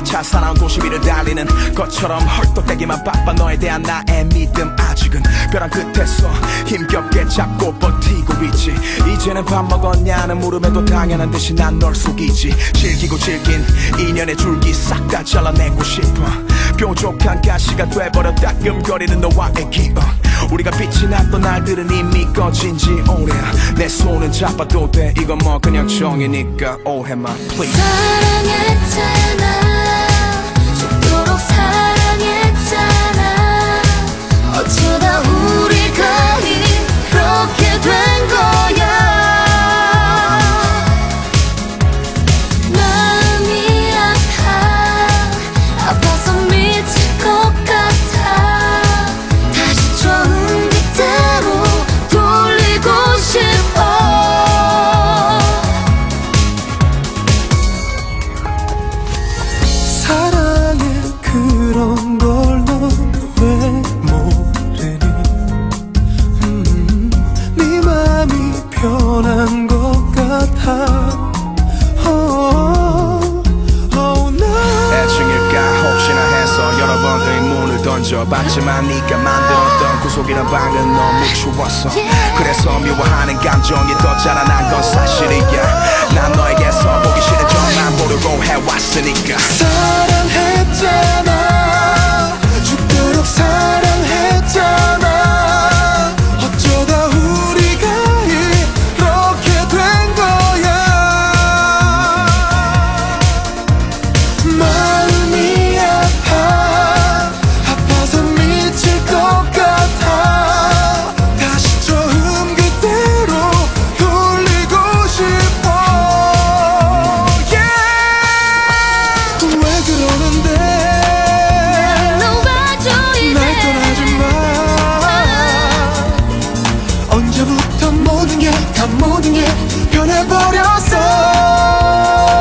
차사나운 도시 위를 달리는 것처럼 헐떡대기만 바빠 너에 대한 나의 믿음 아직은 벼랑 끝에서 힘겹게 잡고 버티고 있지. 이제는 밥 먹었냐는 물음에도 당연한 듯이 난 널 속이지. 질기고 질긴 인연의 줄기 싹 다 잘라내고 싶어. 뾰족한 가시가 돼버려 따끔거리는 너와의 기억. 우리가 빛이 났던 날들은 이미 꺼진 지 오래야. 내 손은 잡아도 돼 이건 뭐 그냥 정이니까 오해만 please. 사랑했잖아 죽도록 사랑했잖아 어쩌다 우리가 이렇게 된 거야. 마음이 아파 아파서 미칠 것 같아. 다시 처음 그때로 돌리고 싶어. 사랑해 그런 걸 넌 왜 모르니. 네 맘이 변한 것 같아. 애증일까 혹시나 해서 여러 번 더 이 문을 던져봤지만 네가 만들었던 구속이란 방은 너무 추웠어. 그래서 미워하는 감정이 더 자라난 건 사실이야. 난 너에게서 보기 싫은 점만 보려고 해왔으니까. 사랑했잖아 죽도록 사랑했잖아 어쩌다 우리가 이렇게 된 거야. 마음이 아파 아파서 미칠 것 같아. 다시 처음 그때로 돌리고 싶어. 왜 그러는데 날 놓아줘 이제. 날 떠나지 마. 언제부터 모든 게 다 모든 게 변해버렸어.